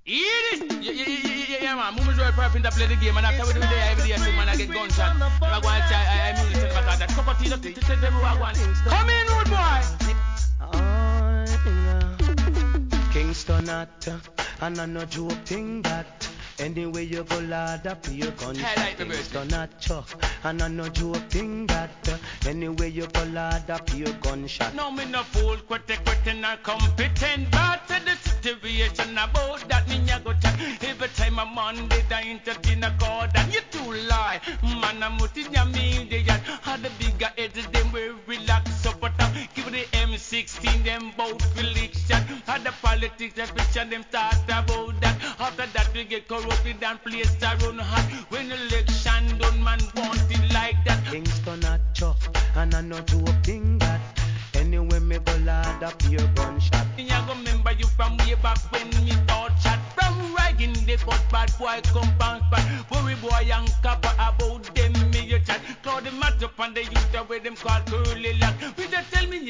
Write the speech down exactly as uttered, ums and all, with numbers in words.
Eat it! Yeah, yeah, yeah, yeah, yeah, yeah, man. Movement road purping to play the game, and after we do it there every day, see man, I get gunshot. I go and try, I, I mean, to the back of that. Cup of tea, just to tell them who I want. Come in, rude boy! Kingston at, and I no joke thing that. Anyway you go lad up your gun. Kingston at chuck, and I no joke thing that. Anyway you go lad up your gunshot. No me no fool, quit quit not competent. But to the situation about that me ya go chat. Every time I'm on the entertain a call that you too lie. Man I'm mutin ya me the yard. Had the bigger head them we relax up at top. Give the M sixteen them bout election. Had the politics that picture them start about that. After that we get corrupted and placed around hot. When election done man want it like that. Kingston at chuck, and I no joke thing that. Anyway me go lad up your gunshot. Me I go remember you from way back when me thought chat. From ragging the cut bad boy come bounce back. Worry boy and copper about them me you chat. Cloud them mat up and they use the way them call curly lock. We just tell me